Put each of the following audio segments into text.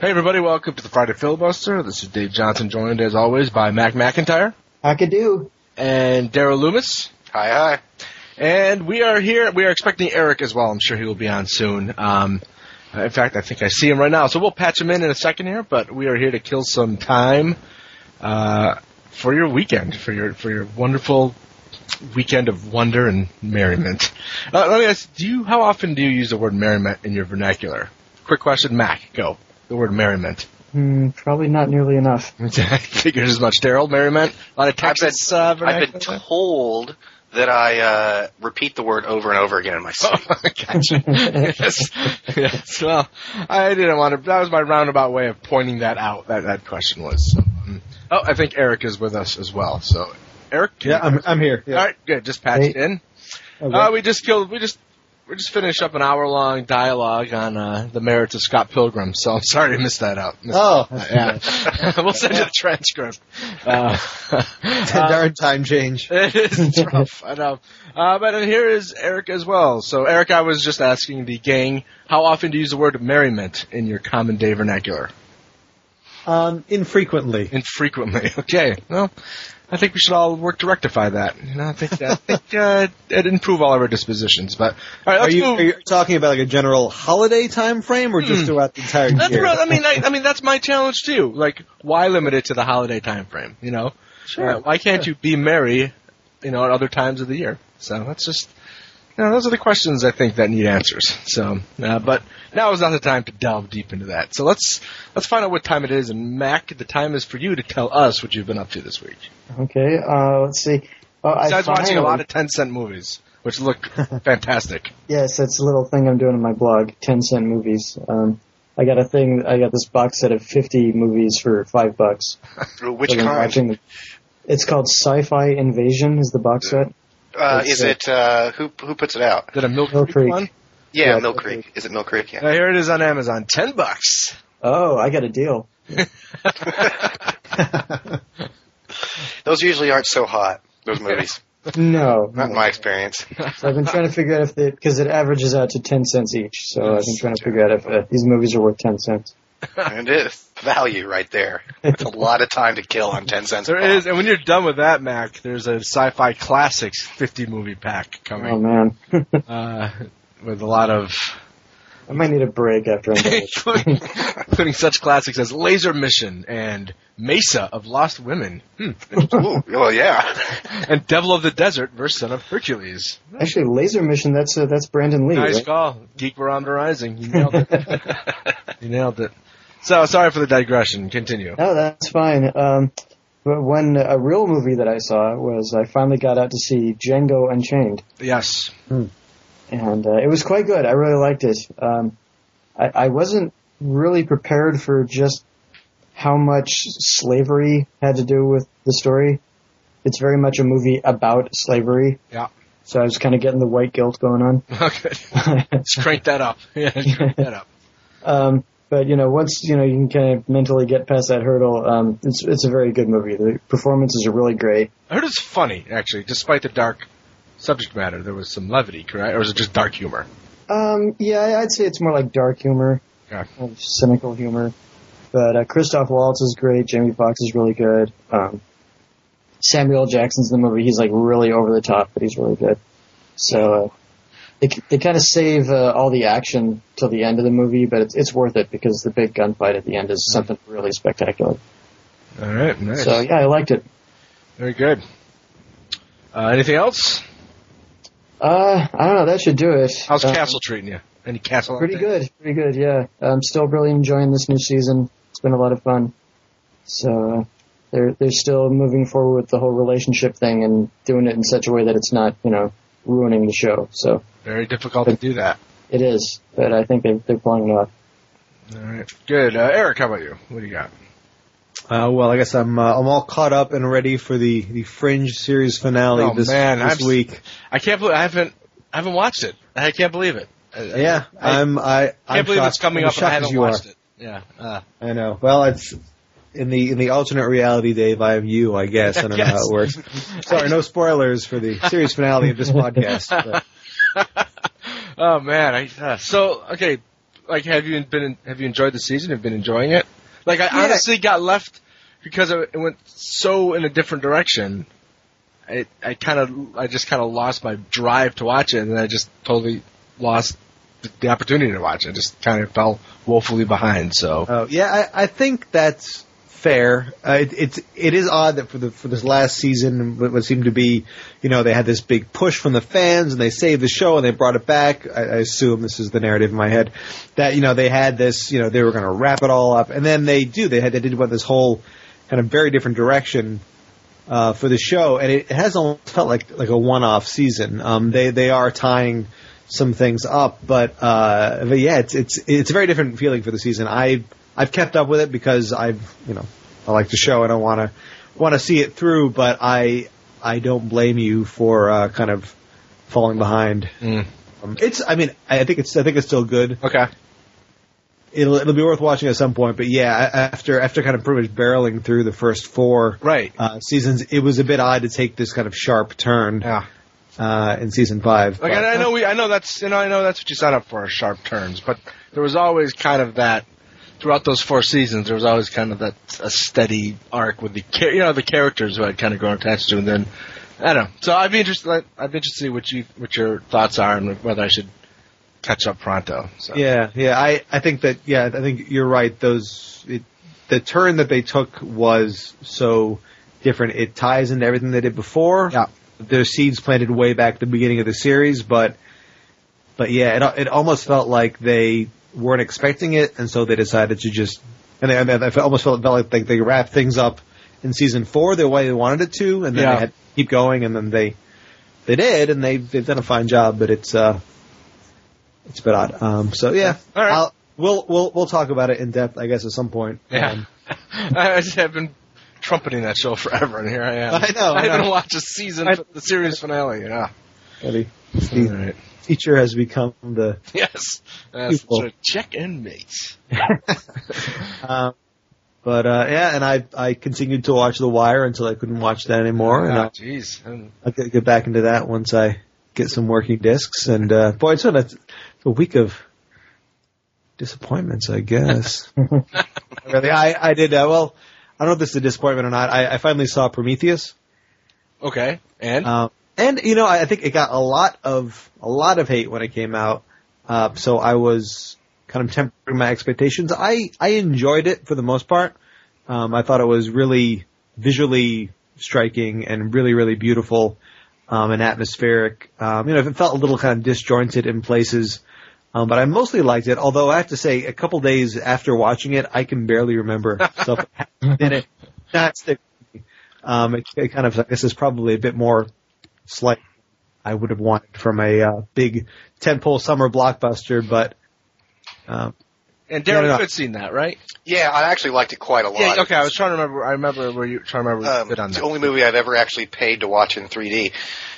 Hey everybody, welcome to the Friday Filibuster. This is Dave Johnson, joined as always by Mac McIntyre. Hackadoo. And Daryl Loomis. Hi, hi. And we are here, we are expecting Eric as well. I'm sure he will be on soon. In fact, I think I see him right now. So we'll patch him in a second here, but we are here to kill some time for your weekend, for your wonderful weekend of wonder and merriment. Let me ask, how often do you use the word merriment in your vernacular? Quick question, Mac, go. The word merriment. Probably not nearly enough. I figured as much. Daryl, merriment? A lot of Texas vernacular? I've been told that I repeat the word over and over again in my sleep. Oh, gotcha. Yes. Well, I didn't want to. That was my roundabout way of pointing that out. That question was. So, I think Eric is with us as well. So, Eric. Yeah, I'm here. Yeah. All right, good. Just patched in. Okay. We just finished up an hour-long dialogue on the merits of Scott Pilgrim, so I'm sorry to miss that out. Yeah. We'll send you the transcript. Darn time change. It is. It's rough. I know. But here is Eric as well. So, Eric, I was just asking the gang, how often do you use the word merriment in your common day vernacular? Infrequently. Infrequently. Okay. Well, I think we should all work to rectify that. I think it'd improve all of our dispositions. But all right, let's move. Are you talking about like a general holiday time frame, or just throughout the entire year? I mean, that's my challenge too. Like, why limit it to the holiday time frame? You know, Sure. Why can't you be merry, at other times of the year? So that's just. Those are the questions I think that need answers. So, but now is not the time to delve deep into that. So let's find out what time it is. And Mac, the time is for you to tell us what you've been up to this week. Okay, let's see. Besides watching a lot of 10-cent movies, which look fantastic. Yes, that's a little thing I'm doing on my blog, 10-cent movies. I got this box set of 50 movies for $5. Which kind? It's called Sci-Fi Invasion is the box set. Is it, who puts it out? Is it a Mill Creek one? Yeah, Mill Creek. Is it Mill Creek? Yeah. Here it is on Amazon. $10. Oh, I got a deal. Those usually aren't so hot, those movies. No. Not in my experience. So I've been trying to figure out because it averages out to 10 cents each. So I've been trying to figure out if these movies are worth 10 cents. And it is value right there. It's a lot of time to kill on 10 cents. There is, and when you're done with that, Mac, there's a Sci-Fi Classics 50 movie pack coming. Oh man. With a lot of. I might need a break after I'm done. Including such classics as Laser Mission and Mesa of Lost Women. Ooh, well, yeah. And Devil of the Desert versus Son of Hercules. Actually, Laser Mission, that's Brandon Lee. Nice right? call. Geek Barometer Rising. You nailed it. You nailed it. So, sorry for the digression. Continue. No, that's fine. But when a real movie that I saw was I finally got out to see Django Unchained. Yes. And it was quite good. I really liked it. I wasn't really prepared for just how much slavery had to do with the story. It's very much a movie about slavery. Yeah. So I was kind of getting the white guilt going on. Okay. Let's crank that up. Yeah, crank that up. But, once, you can kind of mentally get past that hurdle, it's a very good movie. The performances are really great. I heard it's funny, actually, despite the dark subject matter. There was some levity, correct? Or was it just dark humor? Yeah, I'd say it's more like dark humor, Okay. Cynical humor. But Christoph Waltz is great. Jamie Foxx is really good. Samuel L. Jackson's in the movie. He's like really over the top, but he's really good. So they kind of save all the action till the end of the movie, but it's worth it because the big gunfight at the end is something really spectacular. All right, nice. So yeah, I liked it. Very good. Anything else? I don't know. That should do it. How's Castle treating you? Any Castle? Pretty good. Yeah. I'm still really enjoying this new season. It's been a lot of fun. So they're still moving forward with the whole relationship thing and doing it in such a way that it's not, ruining the show. So very difficult to do that. It is, but I think they're pulling it off. All right, good. Eric, how about you? What do you got? Well, I guess I'm all caught up and ready for the Fringe series finale this week. I can't believe I haven't watched it. I can't believe it. I can't believe it's coming up and I haven't watched it. Yeah. I know. Well, it's in the alternate reality, Dave. I am you, I guess. I don't know how it works. Sorry, no spoilers for the series finale of this podcast. But. Oh man. So okay. have you enjoyed the season? Have you been enjoying it? Like, I honestly got left because it went so in a different direction. I just kind of lost my drive to watch it, and I just totally lost the opportunity to watch it. I just kind of fell woefully behind. So, I think that's fair. It is odd that for this last season, what seemed to be, they had this big push from the fans, and they saved the show and they brought it back. I assume this is the narrative in my head that they had this, they were going to wrap it all up, and then they did this whole kind of very different direction for the show, and it has almost felt like a one-off season. They are tying some things up, but yeah, it's a very different feeling for the season. I've kept up with it because I like the show and I want to see it through, but I don't blame you for kind of falling behind. I think it's still good. Okay. It'll be worth watching at some point, but yeah, after kind of pretty much barreling through the first 4 seasons, it was a bit odd to take this kind of sharp turn. Yeah. In season 5. Like, I know that's what you sign up for, sharp turns, but there was always kind of that throughout those 4 seasons. There was always kind of a steady arc with the characters who I'd kind of grown attached to, and then I don't know. So I'd be interested to see what your thoughts are and whether I should catch up pronto. So. Yeah. I think you're right. The turn that they took was so different. It ties into everything they did before. Yeah. Their seeds planted way back at the beginning of the series, but yeah, it almost felt like they weren't expecting it, and so they decided to just. And I almost felt like they wrapped things up in season 4 the way they wanted it to, and then they had to keep going, and then they did, and they've done a fine job, but it's a bit odd. So yeah, all right. We'll talk about it in depth, I guess, at some point. Yeah, I just have been trumpeting that show forever, and here I am. I know. I haven't watched the series finale. Yeah. The teacher has become the check and mate. But and I continued to watch The Wire until I couldn't watch that anymore. And I'll get back into that once I get some working discs. And boy, it's a week of disappointments, I guess. Really, I did well. I don't know if this is a disappointment or not. I finally saw Prometheus. Okay, and I think it got a lot of hate when it came out. So I was kind of tempering my expectations. I enjoyed it for the most part. I thought it was really visually striking and really, really beautiful, and atmospheric. It felt a little kind of disjointed in places. But I mostly liked it, although I have to say, a couple days after watching it, I can barely remember stuff in it. Not stick with me. It kind of, I guess, is probably a bit more slight I would have wanted from a big tentpole summer blockbuster, but... and Darren, you had seen that, right? Yeah, I actually liked it quite a lot. Yeah, okay, I was trying to remember. I remember where you trying to remember a bit on that. It's the only movie I've ever actually paid to watch in 3D.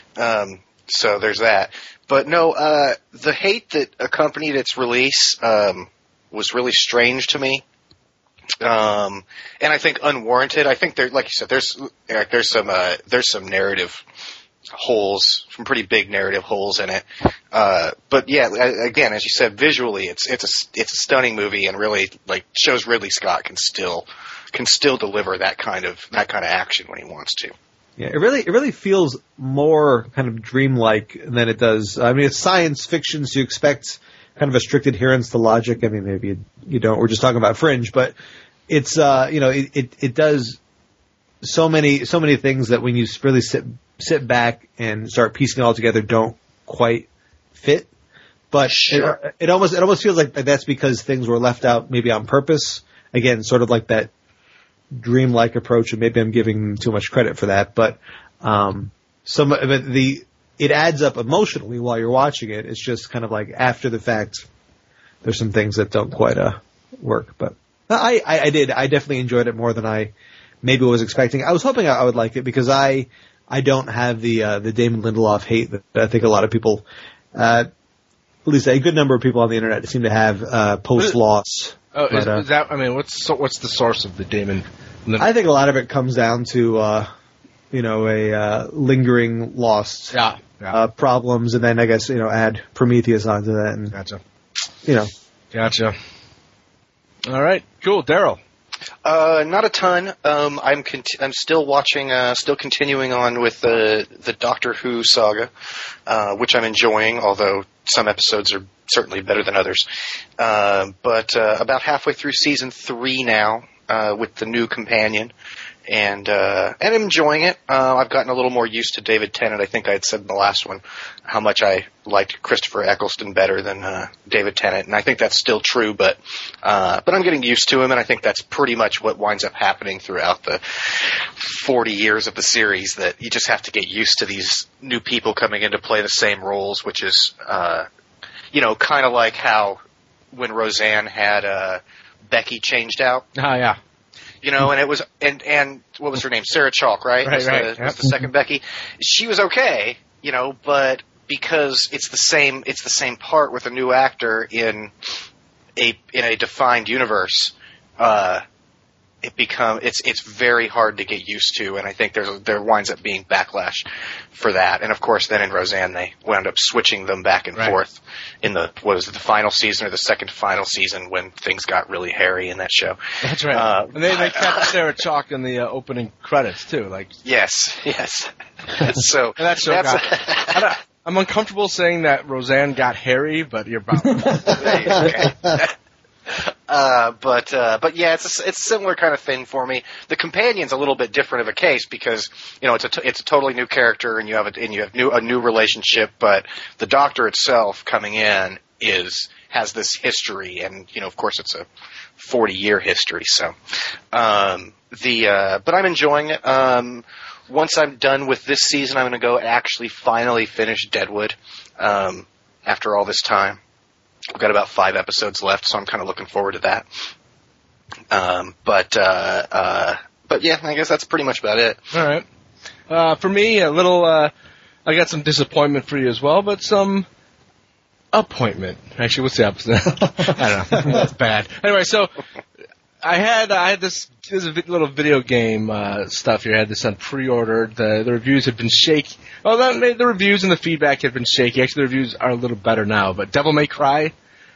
So there's that. But no, the hate that accompanied its release was really strange to me, and I think unwarranted. I think there, like you said, there's some narrative holes, some pretty big narrative holes in it. But yeah, again, as you said, visually, it's a stunning movie, and really shows Ridley Scott can still deliver that kind of action when he wants to. Yeah, it really feels more kind of dreamlike than it does. I mean, it's science fiction, so you expect kind of a strict adherence to logic. I mean, maybe you don't. We're just talking about Fringe, but it's it does so many things that when you really sit back and start piecing it all together, don't quite fit. But sure. it almost feels like that's because things were left out maybe on purpose. Again, sort of like that dreamlike approach, and maybe I'm giving too much credit for that, but it adds up emotionally while you're watching it. It's just kind of like after the fact, there's some things that don't quite work. But I definitely enjoyed it more than I maybe was expecting. I was hoping I would like it because I don't have the Damon Lindelof hate that I think a lot of people, at least a good number of people on the internet, seem to have post Lost. Oh, is that? I mean, what's the source of the Damon? I think a lot of it comes down to a lingering Lost problems, and then I guess add Prometheus onto that, and gotcha. Gotcha. All right, cool. Daryl. Not a ton. I'm still watching, still continuing on with the Doctor Who saga, which I'm enjoying, although some episodes are certainly better than others. But about halfway through season 3 now, with the new companion, and I'm enjoying it. I've gotten a little more used to David Tennant. I think I had said in the last one how much I liked Christopher Eccleston better than David Tennant, and I think that's still true. But I'm getting used to him, and I think that's pretty much what winds up happening throughout the 40 years of the series. That you just have to get used to these new people coming in to play the same roles, which is kind of like how when Roseanne had Becky changed out. Oh yeah. And it was and what was her name? Sarah Chalk, right? Right. Was the second Becky. She was okay, but because it's the same part with a new actor in a defined universe, it's very hard to get used to, and I think there winds up being backlash for that. And of course, then in Roseanne, they wound up switching them back and forth in the final season or the second to final season when things got really hairy in that show. That's right. And they kept Sarah Chalk in the opening credits too. Like yes. So and that show I'm uncomfortable saying that Roseanne got hairy, but you're probably okay. But yeah, it's a similar kind of thing for me. The companion's a little bit different of a case because it's a totally new character and you have a new relationship. But the Doctor itself coming in has this history, and of course it's a 40-year history. So but I'm enjoying it. Once I'm done with this season, I'm going to go actually finally finish Deadwood after all this time. I've got about 5 episodes left, so I'm kind of looking forward to that. But yeah, I guess that's pretty much about it. All right. For me, a little. I got some disappointment for you as well, but some appointment. Actually, what's the opposite? I don't know. That's bad. Anyway, so I had this. There's a little video game stuff here. I had this on pre-order. The reviews had been shaky. Well, the reviews and the feedback had been shaky. Actually, the reviews are a little better now. But Devil May Cry,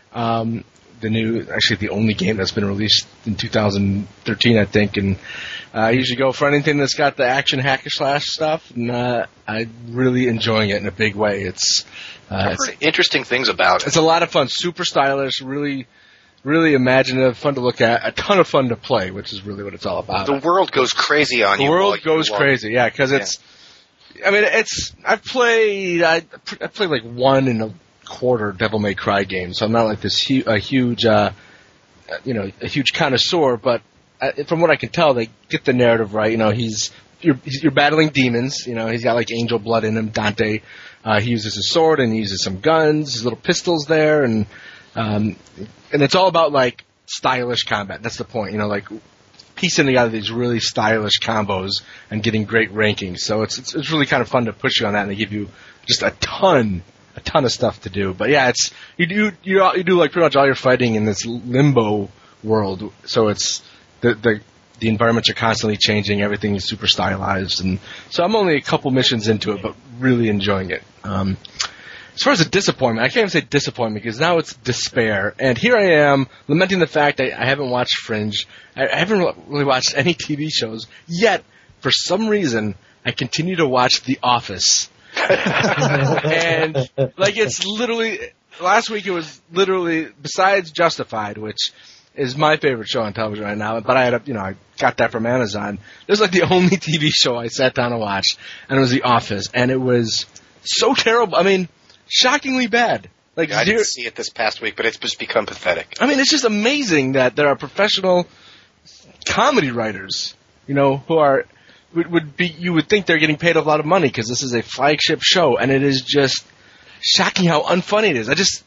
the only game that's been released in 2013, I think. And I usually go for anything that's got the action hack and slash stuff. And I'm really enjoying it in a big way. I've heard interesting things about it. It's a lot of fun. Super stylish. Really. Really imaginative, fun to look at, a ton of fun to play, which is really what it's all about. The world goes crazy on you. The world goes crazy, yeah, because it's. I mean, I've played like 1 1/4 Devil May Cry games, so I'm not like this huge connoisseur. But from what I can tell, they get the narrative right. You're battling demons. He's got like angel blood in him. Dante, he uses his sword and he uses some guns, his little pistols there, and it's all about like stylish combat. That's the point, like piecing together these really stylish combos and getting great rankings. So it's really kind of fun to push you on that, and they give you just a ton of stuff to do. But yeah, you do like pretty much all your fighting in this limbo world. So it's the environments are constantly changing. Everything is super stylized, and so I'm only a couple missions into it, but really enjoying it. As far as a disappointment, I can't even say disappointment because now it's despair. And here I am lamenting the fact that I haven't watched Fringe. I haven't really watched any TV shows. Yet, for some reason, I continue to watch The Office. And, it's literally, last week it was literally, besides Justified, which is my favorite show on television right now, but I got that from Amazon. It was like the only TV show I sat down and watched, and it was The Office. And it was so terrible. I mean, shockingly bad. I didn't see it this past week, but it's just become pathetic. I mean, it's just amazing that there are professional comedy writers, who are you would think they're getting paid a lot of money because this is a flagship show, and it is just shocking how unfunny it is.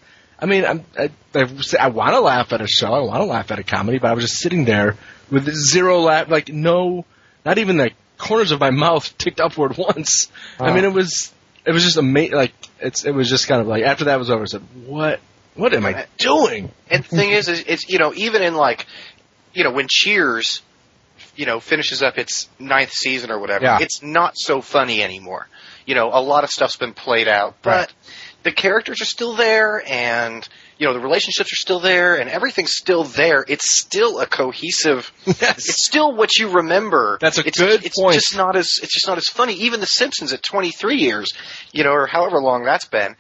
I want to laugh at a show, I want to laugh at a comedy, but I was just sitting there with zero laugh, not even the corners of my mouth ticked upward once. I mean, it was just amazing. It was just kind of like after that was over, I said, "What am I doing?" And the thing is even in when Cheers, finishes up its 9th season or whatever, it's not so funny anymore. A lot of stuff's been played out, but the characters are still there, and you know, the relationships are still there and everything's still there. It's still a cohesive. Yes. It's still what you remember. That's a it's, good it's point. Just not as funny. Even The Simpsons at 23 years, you know, or however long that's been,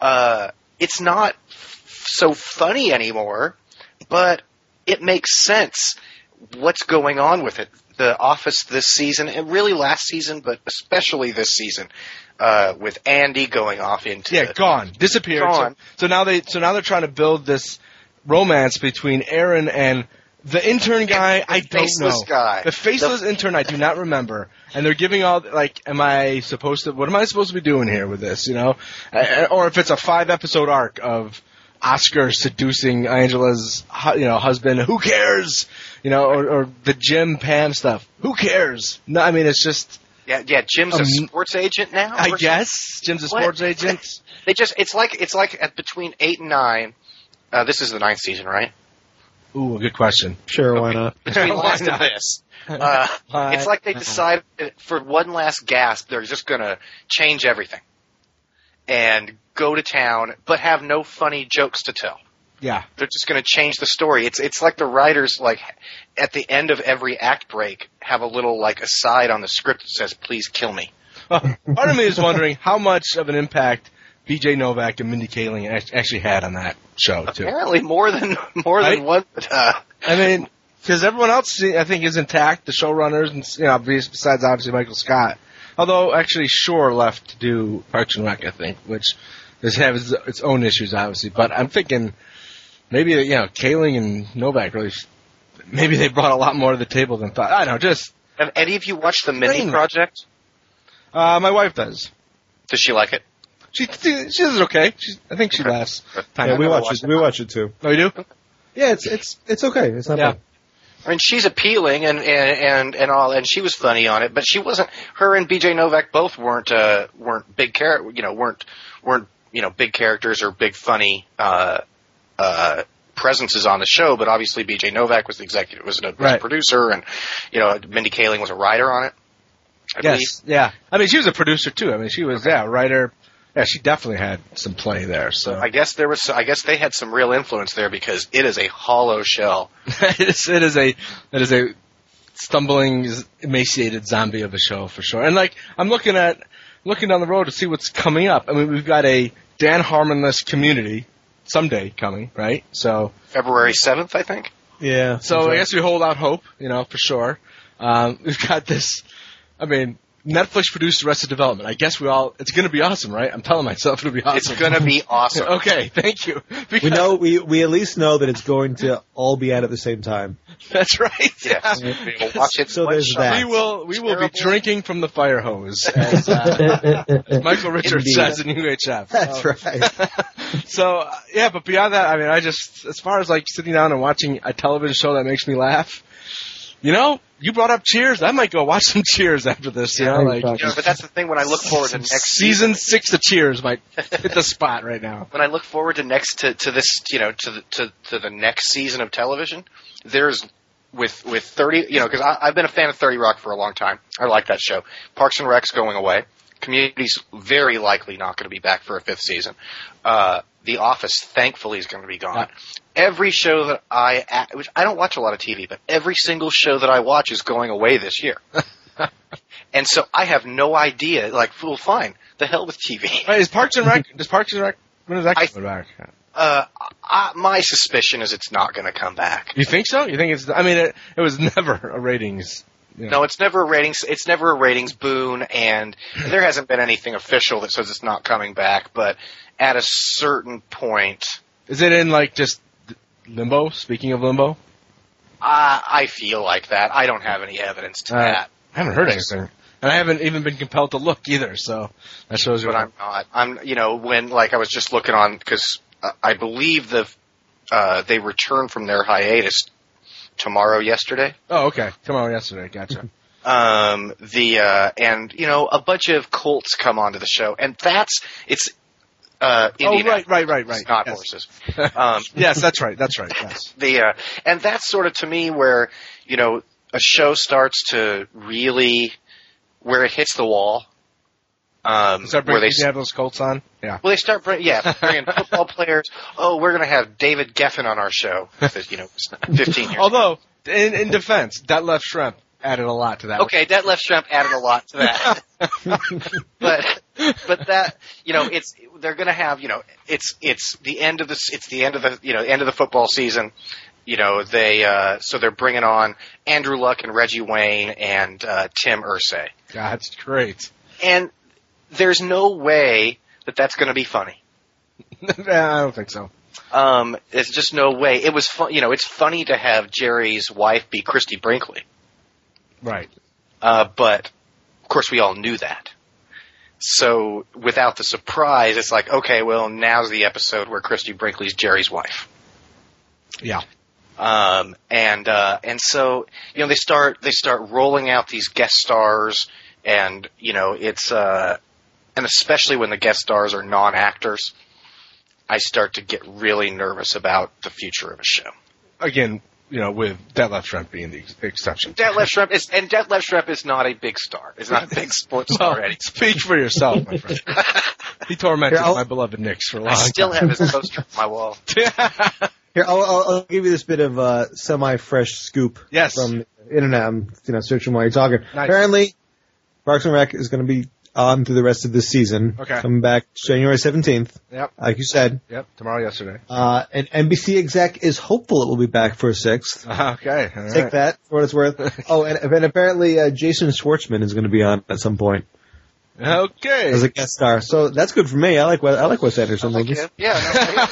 it's not so funny anymore, but it makes sense what's going on with it. The Office this season, and really last season, but especially this season, with Andy going off into gone, disappeared. Gone. So now they're trying to build this romance between Aaron and the intern guy. I don't know. Faceless guy. The faceless intern. I do not remember. And they're giving all what am I supposed to be doing here with this? You know, or if it's a 5-episode arc of Oscar seducing Angela's husband. Who cares? You know, or the Jim Pam stuff. Who cares? No, I mean it's just. Yeah. Jim's a sports agent now. I guess Jim's a sports agent. It's like at between 8 and 9. This is the 9th season, right? Ooh, good question. Sure, why not? Between Why last and not? this. It's like they decided for one last gasp they're just going to change everything and go to town, but have no funny jokes to tell. Yeah. They're just going to change the story. It's like the writers, like, at the end of every act break, have a little, like, aside on the script that says, please kill me. Part of me is wondering how much of an impact B.J. Novak and Mindy Kaling actually had on that show, too. Apparently more than one. I mean, because everyone else, I think, is intact, the showrunners, and besides, obviously, Michael Scott. Although, actually, Shore left to do Parks and Rec, I think, which has its own issues, obviously. But I'm thinking maybe, Kaling and Novak really, maybe they brought a lot more to the table than thought. I don't know, just. Have any of you watched the Mindy Project? My wife does. Does she like it? She does okay. I think she laughs. Yeah, we watch it too. Oh, you do? Yeah, it's okay. It's not bad. I mean, she's appealing and all, and she was funny on it, but she wasn't. Her and B.J. Novak both weren't big weren't big characters or big funny presences on the show. But obviously, B.J. Novak was a producer, and Mindy Kaling was a writer on it. I believe. Yeah. I mean, she was a producer too. I mean, she was a writer. Yeah, she definitely had some play there. So I guess they had some real influence there because it is a hollow shell. it is a stumbling, emaciated zombie of a show for sure. And I'm looking down the road to see what's coming up. I mean, we've got a Dan Harmon-less Community someday coming, right? So February 7th, I think. Yeah. So I guess we hold out hope, for sure. We've got this. I mean, Netflix produced Arrested Development. I guess it's going to be awesome, right? I'm telling myself it'll be awesome. It's going to be awesome. Okay, thank you. We at least know that it's going to all be out at the same time. That's right. Yes. We'll watch it. So there's that. We will be drinking from the fire hose, as Michael Richards says in UHF. That's right. So, but beyond that, I mean, as far as sitting down and watching a television show that makes me laugh, you brought up Cheers. I might go watch some Cheers after this. But that's the thing. When I look forward to next season 6 of Cheers, might hit the spot right now. When I look forward to the next season of television, there's with 30. Because I've been a fan of 30 Rock for a long time. I like that show. Parks and Rec's going away. Community's very likely not going to be back for a 5th season. The Office, thankfully, is going to be gone. Yeah. Every show that which I don't watch a lot of TV, but every single show that I watch is going away this year. And so I have no idea. Well, fine. The hell with TV. Right, does Parks and Rec, when is that coming back? My suspicion is it's not going to come back. You think so? You think it was never a ratings. No, it's never a ratings. It's never a ratings boon, and there hasn't been anything official that says it's not coming back. But at a certain point, is it in just limbo? Speaking of limbo, I feel like that. I don't have any evidence to that. I haven't heard anything, and I haven't even been compelled to look either. So that shows you. But I'm not. I'm when I was just looking on because I believe they returned from their hiatus. Yesterday. Oh, okay. Tomorrow, yesterday. Gotcha. And a bunch of colts come onto the show, and it's right. Not yes. horses. Yes, that's right. Yes. And that's sort of to me where a show starts to really where it hits the wall, Is that where they have those Colts on? Yeah. Well, they start bringing football players. Oh, we're going to have David Geffen on our show. 15 years. Although, in defense, Detlef Schrempf added a lot to that. Okay, Detlef Schrempf added a lot to that. but that, they're going to have, it's the end of the football season. So they're bringing on Andrew Luck and Reggie Wayne and Tim Irsay. God, that's great. And there's no way that that's going to be funny. I don't think so. There's just no way. It was fun. It's funny to have Jerry's wife be Christy Brinkley. Right. But of course we all knew that. So without the surprise, it's like, okay, well, now's the episode where Christy Brinkley's Jerry's wife. Yeah. And so, they start rolling out these guest stars, and, it's, and especially when the guest stars are non-actors, I start to get really nervous about the future of a show. Again, with Detlef Schrempf being the exception. Detlef Schrempf is not a big star. He's not a big sports star anymore. Speak for yourself, my friend. He tormented my beloved Knicks for a long time. I still have his poster on my wall. Here, I'll give you this bit of semi-fresh scoop from the internet. I'm searching while you're talking. Nice. Apparently, Parks and Rec is going to be on through the rest of this season. Okay. Coming back January 17th. Yep. Like you said. Yep. Tomorrow, yesterday. And NBC exec is hopeful it will be back for a 6th. Okay. All right. Take that for what it's worth. Oh, and apparently Jason Schwartzman is going to be on at some point. Okay. As a guest star. So that's good for me. I like Wes Anderson movies. Yeah.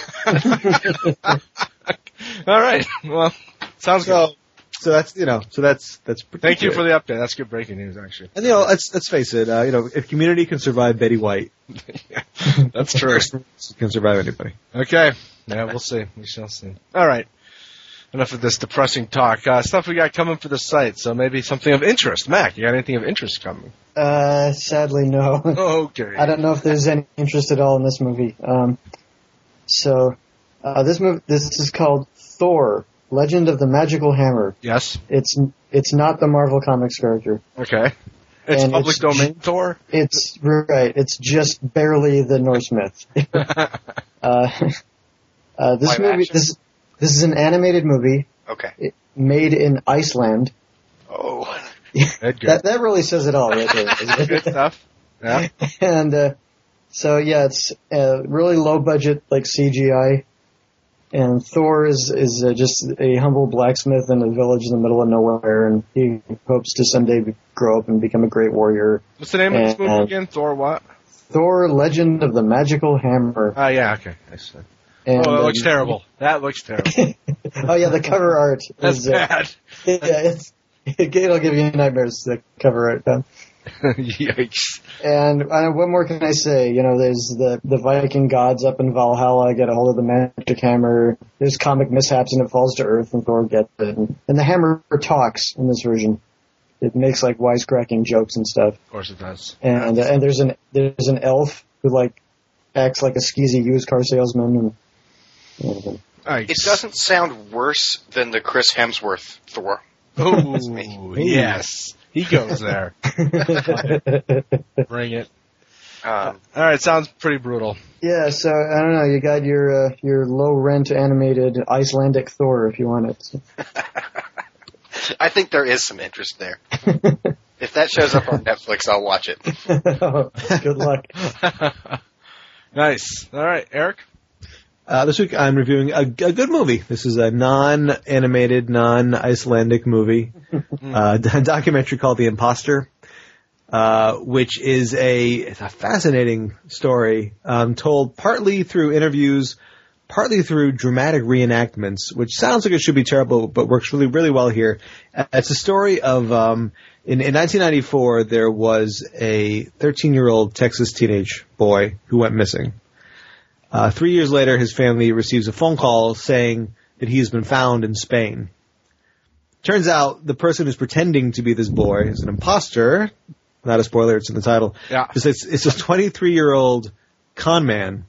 All right. Well, sounds good. So that's pretty Thank you good. for the update. That's good breaking news, actually. And let's face it. If Community can survive Betty White, that's true. Can survive anybody. Okay. Yeah, we'll see. We shall see. All right. Enough of this depressing talk. Stuff we got coming for the site. So maybe something of interest. Mac, you got anything of interest coming? Sadly, no. Okay. I don't know if there's any interest at all in this movie. This is called Thor: Legend of the Magical Hammer. Yes. It's not the Marvel Comics character. Okay. It's And public domain Thor? It's right. It's just barely the Norse myth. This movie, this is an animated movie. Okay. Made in Iceland. Oh. That really says it all right there. Good stuff. Yeah. And it's really low budget, like CGI. And Thor is just a humble blacksmith in a village in the middle of nowhere, and he hopes to someday grow up and become a great warrior. What's the name of this movie again? Thor what? Thor: Legend of the Magical Hammer. Oh, yeah, okay. I see. And, that looks terrible. That looks terrible. Oh yeah, the cover art That's is bad. It'll give you nightmares. The cover art. Yikes. And what more can I say? There's the Viking gods up in Valhalla get a hold of the magic hammer. There's comic mishaps and it falls to Earth and Thor gets it. And the hammer talks in this version. It makes like wisecracking jokes and stuff. Of course it does. And there's an elf who acts like a skeezy used car salesman. And It doesn't sound worse than the Chris Hemsworth Thor. Oh, yes. He goes there. Bring it. All right, sounds pretty brutal. Yeah, so I don't know. You got your low rent animated Icelandic Thor if you want it. I think there is some interest there. If that shows up on Netflix, I'll watch it. Good luck. Nice. All right, Eric? This week I'm reviewing a good movie. This is a non-animated, non-Icelandic movie, a documentary called The Imposter, which is it's a fascinating story, told partly through interviews, partly through dramatic reenactments, which sounds like it should be terrible, but works really, really well here. It's a story of, in 1994, there was a 13-year-old Texas teenage boy who went missing. 3 years later, his family receives a phone call saying that he has been found in Spain. Turns out the person who's pretending to be this boy is an imposter. Not a spoiler, it's in the title. Yeah. It's this 23-year-old con man,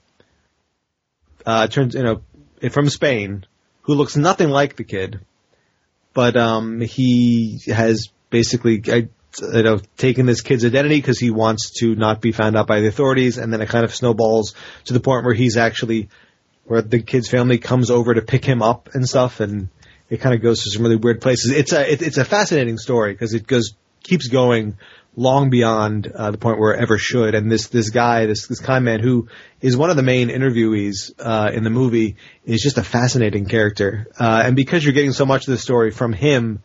from Spain, who looks nothing like the kid, but he has basically taken this kid's identity because he wants to not be found out by the authorities, and then it kind of snowballs to the point where where the kid's family comes over to pick him up and stuff, and it kind of goes to some really weird places. It's a fascinating story because it keeps going long beyond the point where it ever should. And this guy, this con man who is one of the main interviewees in the movie, is just a fascinating character. And because you're getting so much of the story from him,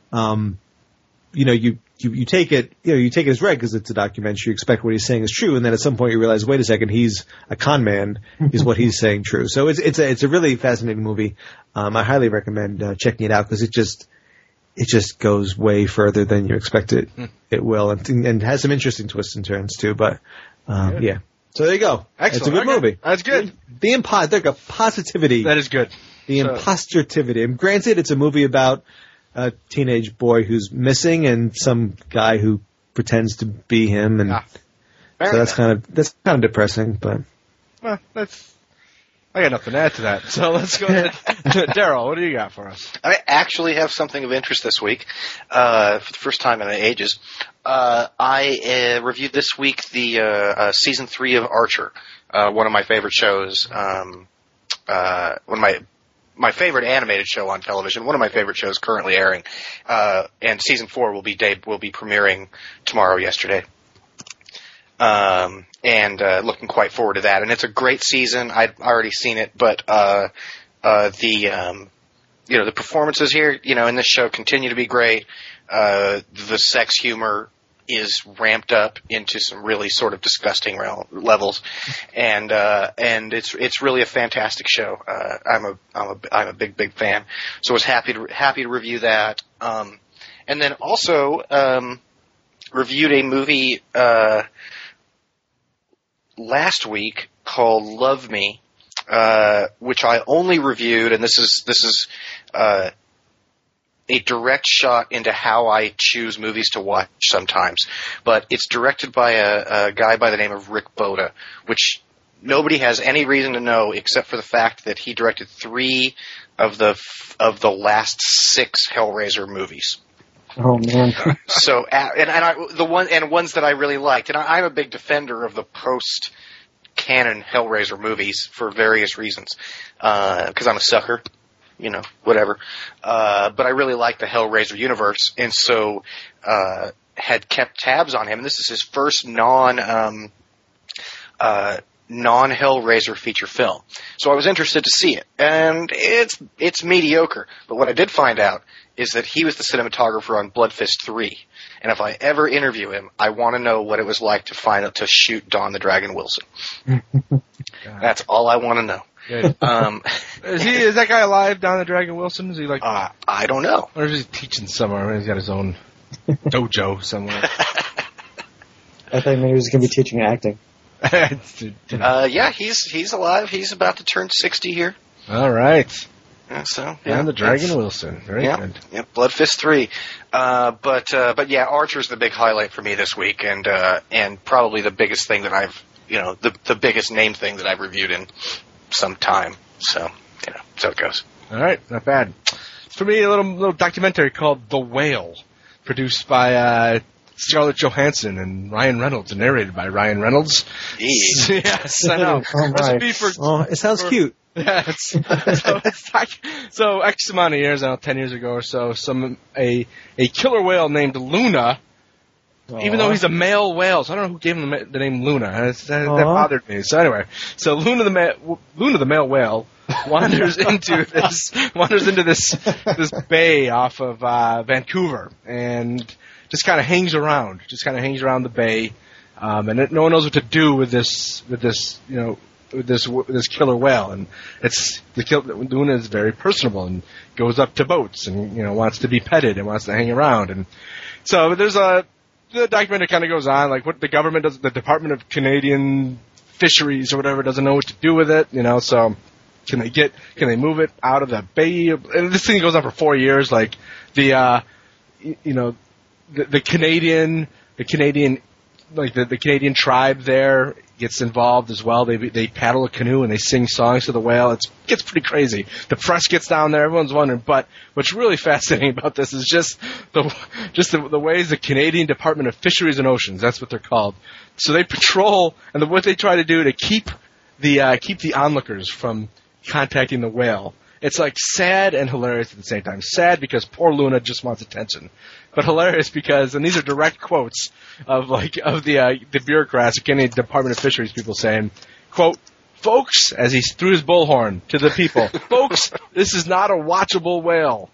you take it as read because it's a documentary. You expect what he's saying is true, and then at some point you realize, wait a second, he's a con man. Is what he's saying true? So it's a really fascinating movie. I highly recommend checking it out because it just goes way further than you expect it will, and has some interesting twists and turns too. But yeah, so there you go. Excellent. It's a good movie. That's good. The positivity. That is good. The imposturtivity. And granted, it's a movie about a teenage boy who's missing and some guy who pretends to be him, and so that's kind of depressing. But well, I got nothing to add to that. So let's go ahead. Daryl, what do you got for us? I actually have something of interest this week, for the first time in ages. I reviewed this week the season 3 of Archer, one of my favorite shows. One of my favorite animated show on television, one of my favorite shows currently airing, and season 4 will be premiering tomorrow, yesterday. And looking quite forward to that. And it's a great season. I'd already seen it, but the performances here, in this show continue to be great. The sex humor is ramped up into some really sort of disgusting levels, and it's really a fantastic show. I'm a big fan, so I was happy to review that. And then also reviewed a movie last week called Love Me, which I only reviewed, and this is a direct shot into how I choose movies to watch sometimes. But it's directed by a guy by the name of Rick Boda, which nobody has any reason to know except for the fact that he directed 3 of the last 6 Hellraiser movies. Oh man! So ones that I really liked, and I'm a big defender of the post-canon Hellraiser movies for various reasons, because I'm a sucker, whatever. But I really like the Hellraiser universe, and so had kept tabs on him. And this is his first non-Hellraiser feature film, so I was interested to see it, and it's mediocre. But what I did find out is that he was the cinematographer on Blood Fist 3, and if I ever interview him, I want to know what it was like to shoot Don the Dragon Wilson. That's all I want to know. Good. Is that guy alive, Don the Dragon Wilson? Is he like? I don't know. Or is he teaching somewhere? He's got his own dojo somewhere. I thought maybe he was going to be teaching acting. Yeah, he's alive. He's about to turn 60 here. All right. So Don the Dragon Wilson. Very good. Yeah, Blood Fist 3. But yeah, Archer's the big highlight for me this week, and probably the biggest thing that I've the biggest name thing that I've reviewed in some time. So so it goes. All right, not bad. For me, a little documentary called The Whale, produced by Scarlett Johansson and Ryan Reynolds, and narrated by Ryan Reynolds. Yes, I know. It sounds cute. Yeah, so X amount of years, 10 years ago or so, a killer whale named Luna, even though he's a male whale, so I don't know who gave him the name Luna. That bothered me. So anyway, Luna the male whale wanders into this bay off of Vancouver, and just kind of hangs around the bay, and no one knows what to do with this killer whale, and Luna is very personable and goes up to boats and wants to be petted and wants to hang around, and so the documentary kind of goes on like what the government does, the Department of Canadian Fisheries or whatever doesn't know what to do with it, so can they move it out of the bay? And this thing goes on for 4 years, like the Canadian like the Canadian tribe there gets involved as well. They paddle a canoe and they sing songs to the whale. It gets pretty crazy. The press gets down there. Everyone's wondering. But what's really fascinating about this is just the ways the Canadian Department of Fisheries and Oceans, that's what they're called. So they patrol, and what they try to do to keep the onlookers from contacting the whale. It's like sad and hilarious at the same time. Sad because poor Luna just wants attention, but hilarious because, and these are direct quotes of the bureaucrats, the Canadian Department of Fisheries people saying, quote, "Folks," as he threw his bullhorn to the people, "Folks, this is not a watchable whale."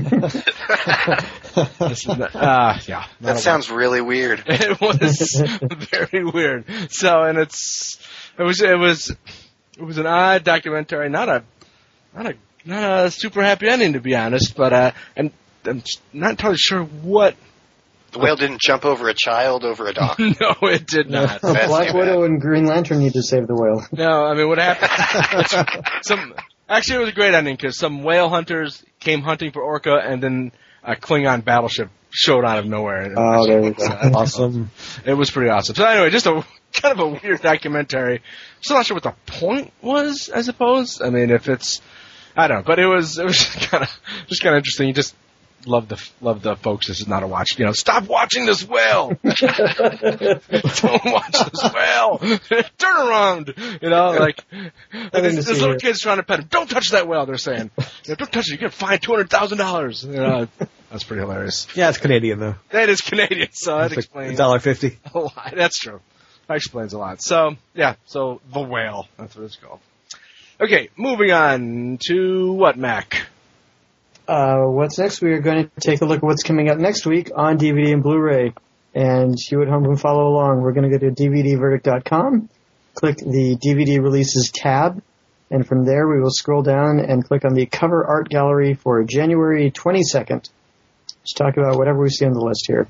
That sounds really weird. It was very weird. So, and it was an odd documentary, not a super happy ending, to be honest, but and I'm not entirely sure what. The whale didn't jump over a child over a dock. No, it did not. Black Widow and Green Lantern need to save the whale. No, I mean, what happened? Actually, it was a great ending because some whale hunters came hunting for orca, and then a Klingon battleship showed out of nowhere. Oh, there we go. Awesome. It was pretty awesome. So anyway, just a kind of a weird documentary. Still not sure what the point was, I suppose. I mean, if it's, I don't know, but it was kind of interesting. You just love the folks. This is not a watch. Stop watching this whale. Don't watch this whale. Turn around. This little kid's trying to pet him. Don't touch that whale. They're saying, don't touch it. You get fined $200,000. That's pretty hilarious. Yeah, it's Canadian though. That is Canadian, so that explains $1.50 a lot. That's true. That explains a lot. So so the whale. That's what it's called. Okay, moving on to what, Mac? What's next? We are going to take a look at what's coming up next week on DVD and Blu-ray. And you at home can follow along. We're going to go to DVDverdict.com, click the DVD releases tab, and from there we will scroll down and click on the cover art gallery for January 22nd. Let's talk about whatever we see on the list here.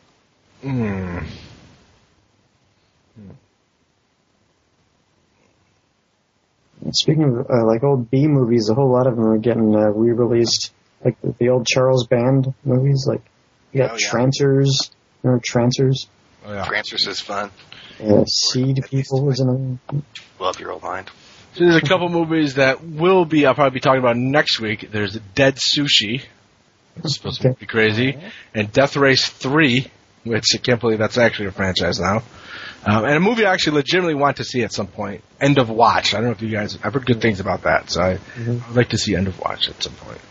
Speaking of old B movies, a whole lot of them are getting re-released. Like the old Charles Band movies, like you got Trancers. Remember Trancers? Oh, yeah. Trancers is fun. Seed People was another one. Love your old mind. So there's a couple movies that I'll probably be talking about next week. There's Dead Sushi, which is supposed to be crazy, and Death Race 3, which I can't believe that's actually a franchise now. And a movie I actually legitimately want to see at some point, End of Watch. I don't know if you guys, I've heard good things about that, so I'd like to see End of Watch at some point.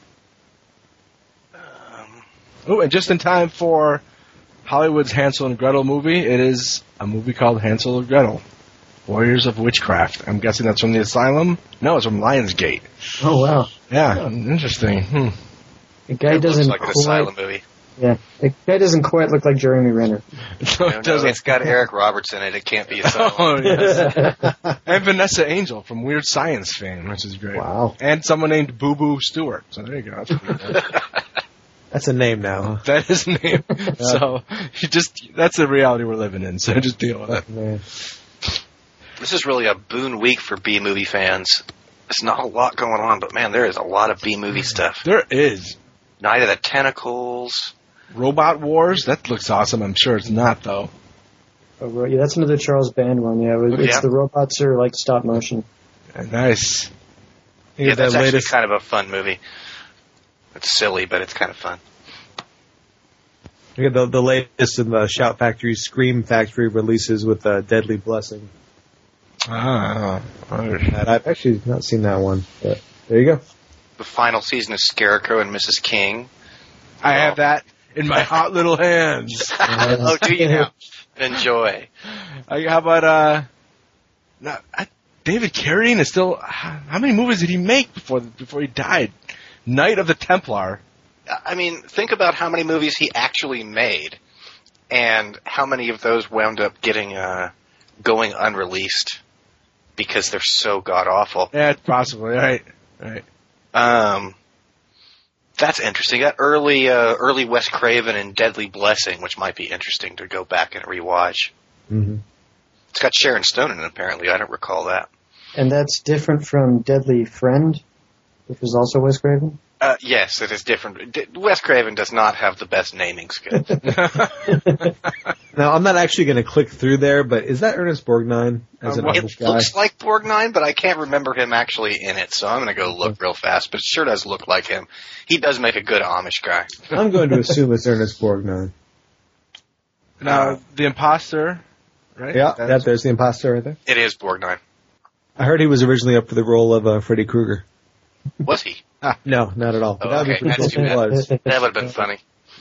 And just in time for Hollywood's Hansel and Gretel movie, it is a movie called Hansel and Gretel, Warriors of Witchcraft. I'm guessing that's from the Asylum? No, it's from Lionsgate. Oh, wow. Yeah, interesting. The guy doesn't looks like an Asylum movie. Yeah, the guy doesn't quite look like Jeremy Renner. No, it's got Eric Roberts in it. It can't be Asylum. Oh, yes. And Vanessa Angel from Weird Science fame, which is great. Wow. And someone named Boo Boo Stewart. So there you go. That's pretty good. That's a name now. That is a name. So that's the reality we're living in. So just deal with it. Man. This is really a boon week for B-movie fans. There's not a lot going on, but man, there is a lot of B-movie stuff. There is. Night of the Tentacles. Robot Wars? That looks awesome. I'm sure it's not, though. Oh, yeah, that's another Charles Band one. Yeah, it's the robots are like stop motion. Nice. Yeah, that's actually kind of a fun movie. It's silly, but it's kind of fun. We got the latest in the Shout Factory, Scream Factory releases with Deadly Blessing. I've actually not seen that one, but there you go. The final season of Scarecrow and Mrs. King. I have that in my hot little hands. Oh, do you now? Enjoy. How about David Carradine is still. How many movies did he make before he died? Night of the Templar. I mean, think about how many movies he actually made, and how many of those wound up going unreleased because they're so god awful. Yeah, possibly. Right. That's interesting. That early Wes Craven and Deadly Blessing, which might be interesting to go back and rewatch. Mm-hmm. It's got Sharon Stone in it, apparently. I don't recall that. And that's different from Deadly Friend, which was also Wes Craven? Yes, it is different. Wes Craven does not have the best naming skills. Now, I'm not actually going to click through there, but is that Ernest Borgnine as an It Amish guy? looks like Borgnine, but I can't remember him actually in it, so I'm going to go look real fast. But it sure does look like him. He does make a good Amish guy. I'm going to assume it's Ernest Borgnine. Now, the imposter, right? Yeah, there's the imposter right there. It is Borgnine. I heard he was originally up for the role of Freddy Krueger. Was he? No, not at all. But that would be pretty that's cool if he was. That would have been funny.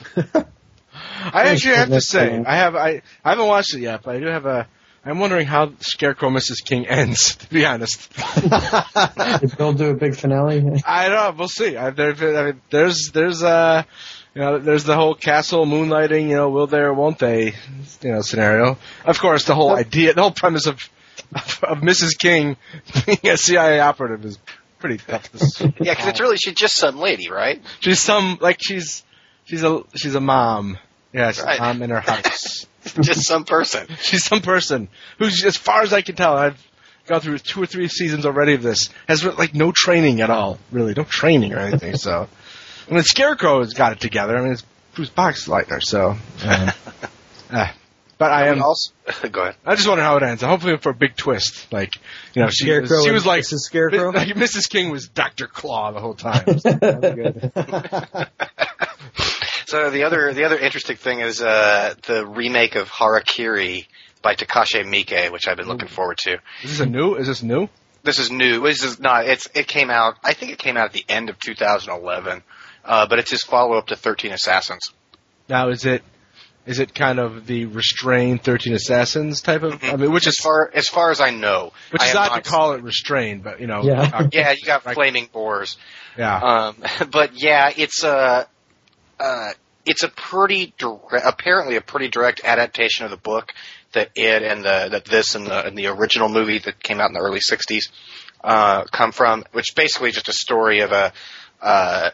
I actually have to say, I haven't watched it yet, but I do have I'm wondering how Scarecrow Mrs. King ends, to be honest. If they'll do a big finale. I don't know, we'll see. There's the whole castle moonlighting, will they or won't they, scenario. Of course, the whole premise of Mrs. King being a CIA operative is pretty tough. Yeah, because she's just some lady, right? She's a mom. Yeah, she's a mom in her house. Just some person. She's some person who's, as far as I can tell, I've gone through 2 or 3 seasons already of this, has no training at all, really, no training or anything. So, Scarecrow has got it together. I mean, it's Bruce Boxleitner. So, but I am also. Go ahead. I just wonder how it ends. I'm hoping for a big twist, she was like Mrs. Scarecrow. Like Mrs. King was Dr. Claw the whole time. So the other interesting thing is the remake of Harakiri by Takashi Miike, which I've been looking forward to. Is this new? This is new. This is not. It came out. I think it came out at the end of 2011. But it's his follow-up to 13 Assassins. Now, is it kind of the restrained 13 Assassins type of? I mean, which is as far as I know, which is not to call it restrained, but Yeah. Yeah, you got flaming boars. Yeah. But yeah, it's a apparently a pretty direct adaptation of the book that it and the original movie that came out in the early 60s come from, which basically just a story of a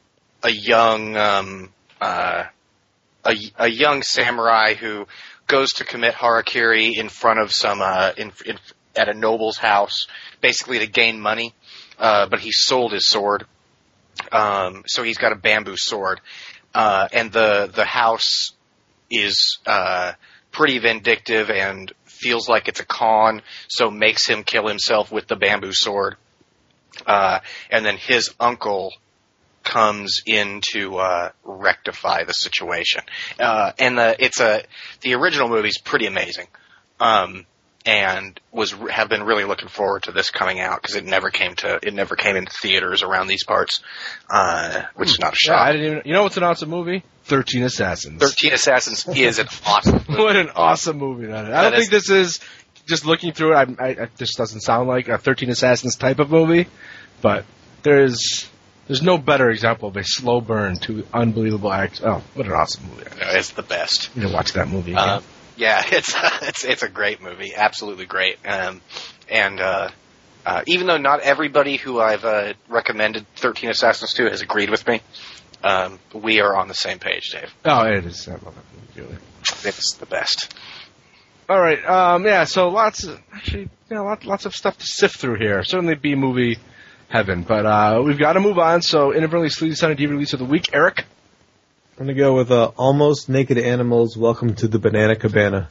young samurai who goes to commit harakiri in front of some at a noble's house, basically to gain money. But he sold his sword, so he's got a bamboo sword. And the house is pretty vindictive and feels like it's a con, so makes him kill himself with the bamboo sword. And then his uncle comes in to rectify the situation. And the original movie's pretty amazing. And have been really looking forward to this coming out because it never came into theaters around these parts, which is not a shock. Yeah, I didn't even. You know what's an awesome movie? 13 Assassins. 13 Assassins is an awesome movie. What an awesome movie that is. I don't think this is, just looking through it, this doesn't sound like a 13 Assassins type of movie, but there's no better example of a slow burn to unbelievable act. Oh, what an awesome movie. It's the best. You need to watch that movie again. Yeah, it's a great movie, absolutely great. And even though not everybody who I've recommended 13 Assassins to has agreed with me, we are on the same page, Dave. Oh, it is. I love that movie, really. It's the best. All right. Yeah. So lots of stuff to sift through here. Certainly B-movie heaven, but we've got to move on. So, Inadvertently Sleazy Sunday DVD release of the week, Eric. I'm going to go with Almost Naked Animals, Welcome to the Banana Cabana.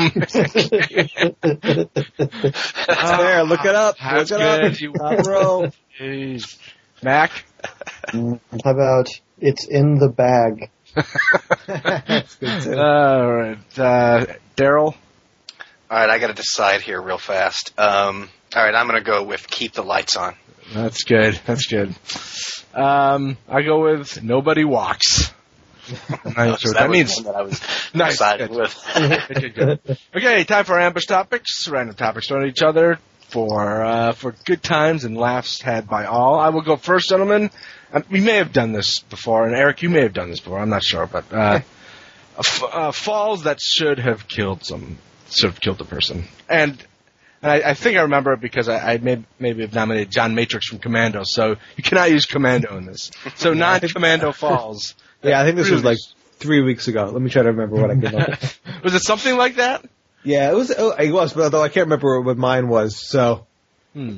There, look it up. That's look it good. up. Top row. Jeez. Mac? How about It's in the Bag? That's good too. All right. Daryl? All right, I got to decide here real fast. All right, I'm going to go with Keep the Lights On. That's good. I go with Nobody Walks. I'm not sure what that means. That I was Nice. decided Good. with. Good. Okay, time for ambush topics. Random topics thrown at each other for good times and laughs had by all. I will go first, gentlemen. We may have done this before, and Eric, you may have done this before. I'm not sure, but falls that should have killed the person. And I think I remember it because I maybe have nominated John Matrix from Commando, so you cannot use Commando in this. So non-Commando falls. Yeah, I think this was like 3 weeks ago. Let me try to remember what I came up with. Was it something like that? Yeah, it was, but although I can't remember what mine was, so.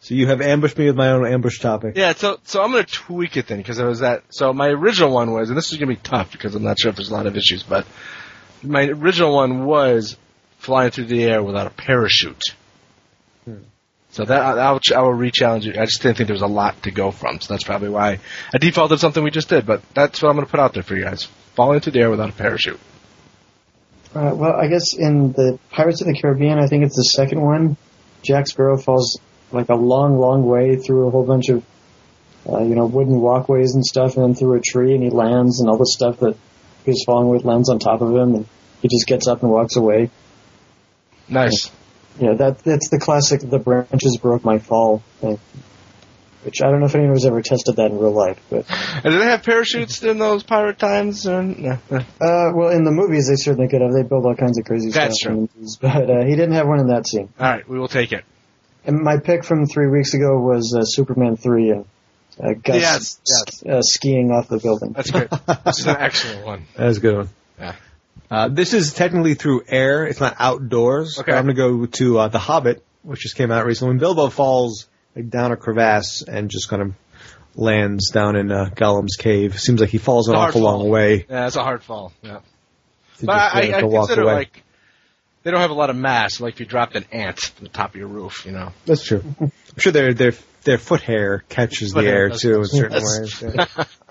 So you have ambushed me with my own ambush topic. Yeah, so I'm going to tweak it then, because I was so my original one was, and this is going to be tough because I'm not sure if there's a lot of issues, but my original one was flying through the air without a parachute. So that I will re-challenge you. I just didn't think there was a lot to go from, so that's probably why I defaulted something we just did, but that's what I'm going to put out there for you guys. Falling through the air without a parachute. Well, I guess in the Pirates of the Caribbean, I think it's the second one, Jack Sparrow falls like a long, long way through a whole bunch of, wooden walkways and stuff, and then through a tree, and he lands, and all the stuff that he was falling with lands on top of him, and he just gets up and walks away. Nice. Yeah, that's the classic, the branches broke my fall thing. Which I don't know if anyone has ever tested that in real life, but. And do they have parachutes in those pirate times? Or, no. Well, in the movies they certainly could have. They build all kinds of crazy That's stuff. True. But he didn't have one in that scene. All right, we will take it. And my pick from 3 weeks ago was Superman 3 and Gus skiing off the building. That's great. This is an excellent one. That's a good one. Yeah. This is technically through air. It's not outdoors. Okay. I'm going to go to The Hobbit, which just came out recently. When Bilbo falls down a crevasse and just kind of lands down in Gollum's cave. Seems like he falls an awful long way. Yeah, it's a hard fall. Yeah. to But just, I to walk consider away. like they don't have a lot of mass. Like if you dropped an ant from the top of your roof, you know. That's true. I'm sure their foot hair catches the air too in certain ways. Yeah.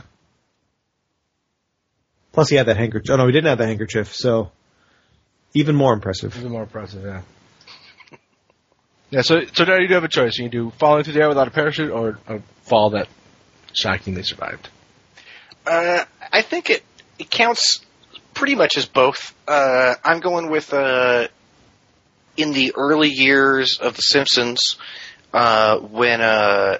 Plus, he had that handkerchief. Oh no, he didn't have the handkerchief. So even more impressive. Even more impressive, yeah. Yeah, so there you do have a choice. You can do falling through the air without a parachute or a fall that shockingly survived. I think it counts pretty much as both. I'm going with in the early years of The Simpsons when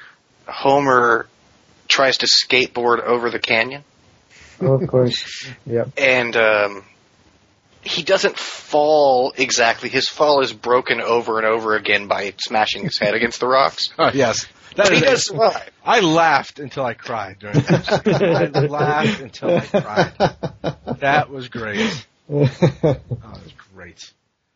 Homer tries to skateboard over the canyon. Oh, of course. Yep. And he doesn't fall exactly. His fall is broken over and over again by smashing his head against the rocks. Oh, yes. But he does survive. I laughed until I cried during that. I laughed until I cried. That was great. Oh, that was great.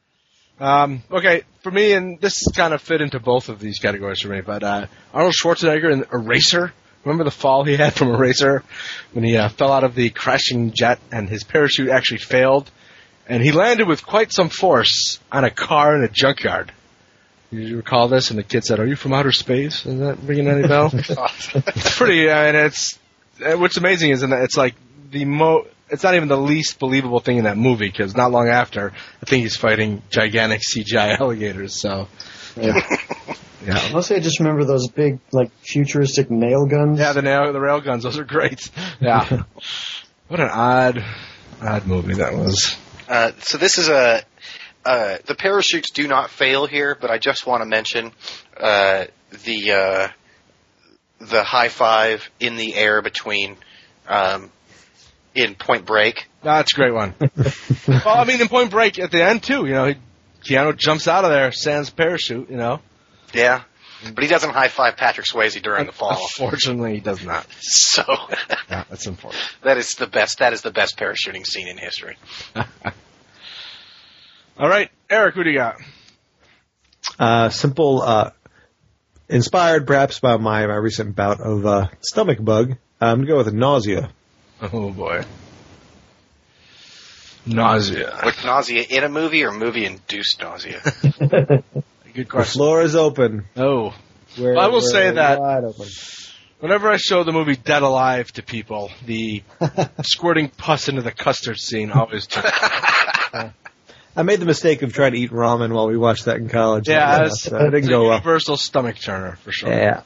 Okay, for me, and this kind of fit into both of these categories for me, but Arnold Schwarzenegger in Eraser. Remember the fall he had from Eraser when he fell out of the crashing jet and his parachute actually failed? And he landed with quite some force on a car in a junkyard. You recall this? And the kid said, "Are you from outer space?" Is that ringing any bell? It's pretty, and it's what's amazing is that it's like it's not even the least believable thing in that movie because not long after, I think he's fighting gigantic CGI alligators. So, yeah. Mostly I just remember those big, like, futuristic nail guns. Yeah, the rail guns. Those are great. Yeah. What an odd movie that was. So this is the parachutes do not fail here, but I just want to mention the high five in the air between in Point Break. That's a great one. Well, I mean, in Point Break at the end too. You know, Keanu jumps out of there, sans parachute. You know. Yeah, but he doesn't high five Patrick Swayze during the fall. Unfortunately, he does not. So yeah, that's important. That is the best parachuting scene in history. All right, Eric, who do you got? Simple, inspired perhaps by my recent bout of stomach bug. I'm going to go with nausea. Oh, boy. Nausea. Like nausea in a movie or movie-induced nausea? Good The question. floor is open. Oh. I will say that wide open. whenever I show the movie Dead Alive to people, the squirting pus into the custard scene always took I made the mistake of trying to eat ramen while we watched that in college. Yeah, so it didn't it's go a well. universal stomach turner, for sure. Yeah.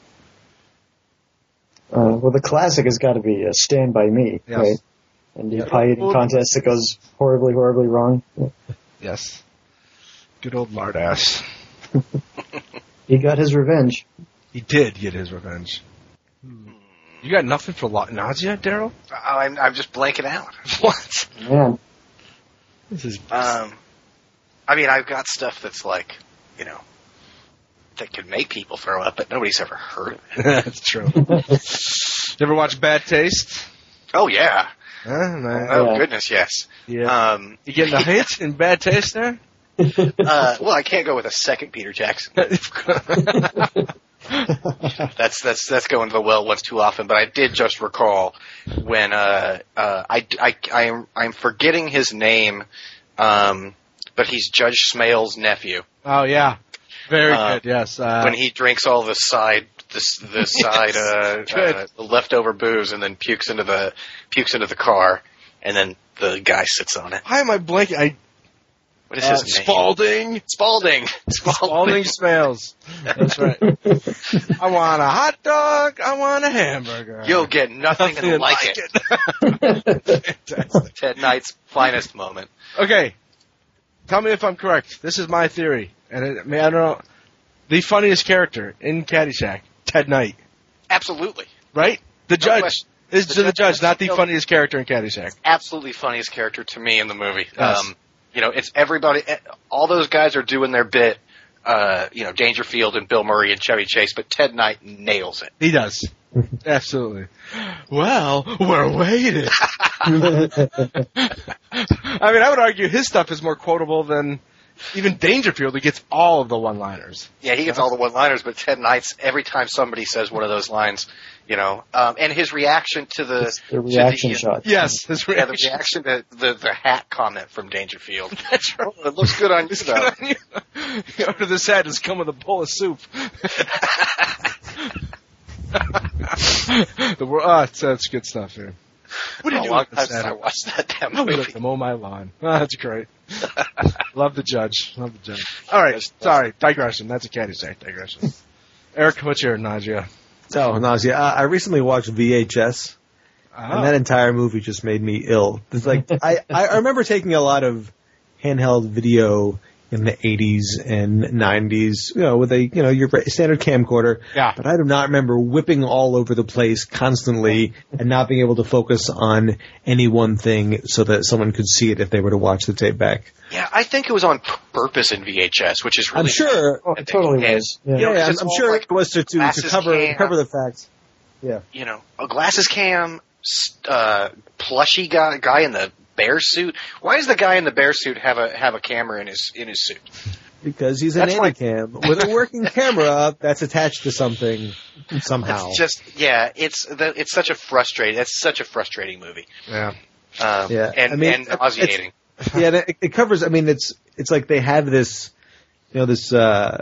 Well, the classic has got to be Stand By Me, Yes. right? And the pie eating contest that goes horribly, horribly wrong. Yes. Good old Mardass. He got his revenge. He did get his revenge. You got nothing for nausea, Daryl? I'm just blanking out. What? Man. This is... I mean, I've got stuff that's like, that could make people throw up, but nobody's ever heard of it. That's true. You ever watch Bad Taste? Oh, yeah. No. Oh, goodness, yes. Yeah. You getting a hint in Bad Taste there? Well, I can't go with a second Peter Jackson. That's going to the well once too often. But I did just recall when I'm forgetting his name, but he's Judge Smale's nephew. Oh yeah, very good. Yes, when he drinks all the leftover booze and then pukes into the car, and then the guy sits on it. Why am I blanking? What is his name? Spalding Smales. That's right. I want a hot dog. I want a hamburger. You'll get nothing like it. Ted Knight's finest moment. Okay. Tell me if I'm correct. This is my theory. And I don't know. The funniest character in Caddyshack, Ted Knight. Absolutely. Right? The judge. Question. Is the judge, not the funniest character in Caddyshack. Absolutely funniest character to me in the movie. Yes. It's everybody, all those guys are doing their bit, Dangerfield and Bill Murray and Chevy Chase, but Ted Knight nails it. He does. Absolutely. Well, we're waiting. I mean, I would argue his stuff is more quotable than even Dangerfield, who gets all of the one-liners. Yeah, he gets all the one-liners, but Ted Knight's, every time somebody says one of those lines, and his reaction to the reaction shot. Yes, his reaction. Yeah, the reaction to the hat comment from Dangerfield. That's right. Oh, it looks good on you, though. You order this hat, just come with a bowl of soup. That's good stuff here. What did you do with this I watched that damn movie? movie. To mow my lawn. That's great. Love the judge. All right, sorry, digression. That's a Caddyshack digression. Eric, what's your nausea? So, nausea. I recently watched VHS, and that entire movie just made me ill. It's like I remember taking a lot of handheld video in the 80s and 90s, with your standard camcorder. Yeah. But I do not remember whipping all over the place constantly and not being able to focus on any one thing so that someone could see it if they were to watch the tape back. Yeah, I think it was on purpose in VHS, which is really... I'm sure. Oh, it totally was. Yeah, I'm sure it was to cover the facts. Yeah. A glasses cam, plushy guy in the bear suit. Why does the guy in the bear suit have a camera in his suit? Because he's an Anycam with a working camera that's attached to something somehow. It's just it's such a frustrating movie. Yeah. And nauseating. It covers. I mean, it's like they have this, this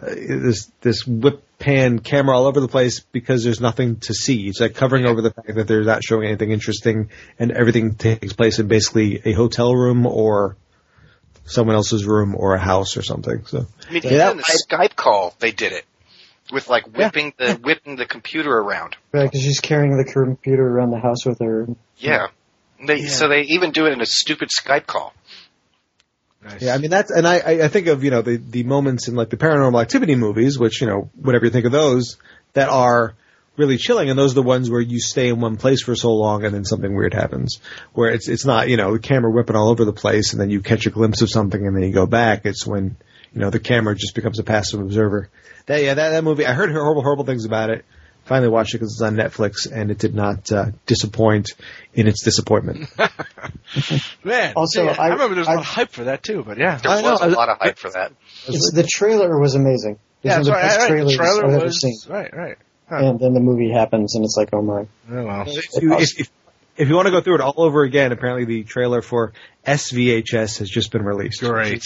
whip pan camera all over the place because there's nothing to see. It's like covering over the fact that they're not showing anything interesting, and everything takes place in basically a hotel room or someone else's room or a house or something. So, I mean, even in the Skype call, they did it with like whipping the computer around. Right, because she's carrying the computer around the house with her. Yeah. So they even do it in a stupid Skype call. Nice. Yeah, I mean I think of the moments in like the Paranormal Activity movies, which whatever you think of those, that are really chilling, and those are the ones where you stay in one place for so long and then something weird happens. Where it's not the camera whipping all over the place and then you catch a glimpse of something and then you go back. It's when the camera just becomes a passive observer. That movie, I heard horrible things about it. Finally watched it because it's on Netflix, and it did not disappoint in its disappointment. Man, also, I remember there was a lot of hype for that too, but yeah. There was a lot of hype for that. The trailer was amazing. Yeah, one of the best trailers the trailer I've ever was seen. right. Huh. And then the movie happens, and it's like, oh my. Oh, well. If you want to go through it all over again, apparently the trailer for SVHS has just been released. Great.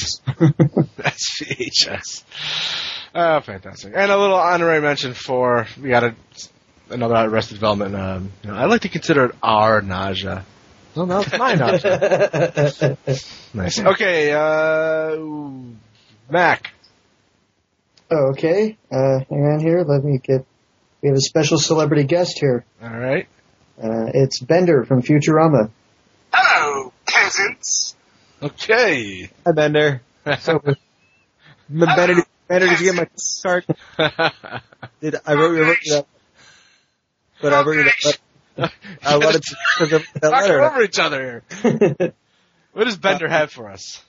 SVHS. Oh, fantastic. And a little honorary mention for, we got another Arrested Development. I like to consider it our nausea. No, it's my nausea. Nice. Okay, Mac. Okay, hang on here. We have a special celebrity guest here. All right. It's Bender from Futurama. Hello, peasants. Okay. Hi, Bender. Bender, did you get my card? I wrote it up. But I wrote it up. I wanted to put that letter. Talking over each other here. What does Bender have for us?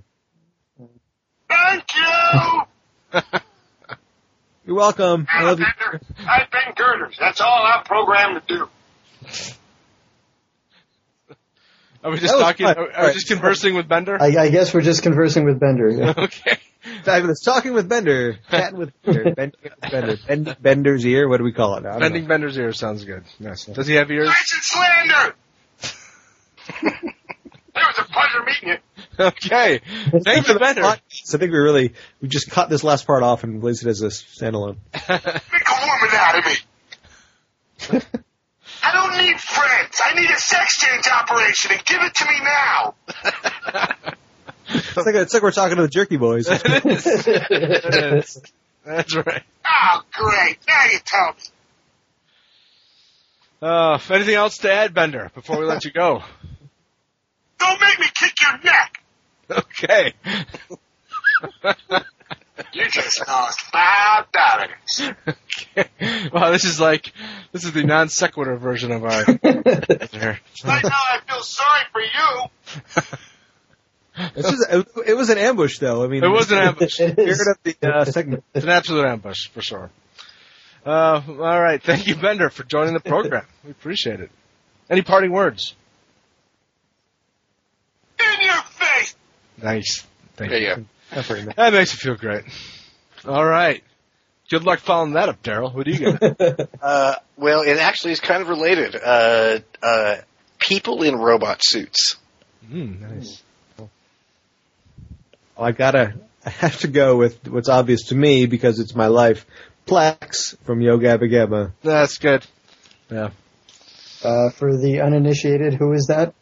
Thank you. You're welcome. I love you. I've been girders. That's all I'm programmed to do. Are we just That was talking? fun. Are we just conversing with Bender? I guess we're just conversing with Bender. Yeah. Okay. It's talking with Bender, chatting with Bender, bending with Bender, bending Bender's ear. What do we call it? I don't Bending know. Bender's ear sounds good. Yes. Does he have ears? Lies and slander! It was a pleasure meeting you. Okay. Thank you, Bender. So I think we just cut this last part off and released it as a standalone. Make a woman out of me. I don't need friends. I need a sex change operation, and give it to me now. It's like we're talking to the Jerky Boys. It is. That's right. Oh, great. Now you tell me. Anything else to add, Bender, before we let you go? Don't make me kick your neck. Okay. You just lost $5. Okay. Well, this is the non sequitur version of our. Right now, I feel sorry for you. It was an ambush, though. I mean, It was an ambush. It is. Spirit of the segment. It's an absolute ambush, for sure. All right. Thank you, Bender, for joining the program. We appreciate it. Any parting words? In your face. Nice. Thank There you. you go. That makes me feel great. All right. Good luck following that up, Daryl. What do you got? Well, it actually is kind of related. People in robot suits. Nice. I have to go with what's obvious to me because it's my life. Plex from Yo Gabba Gabba. That's good. Yeah. For the uninitiated, who is that?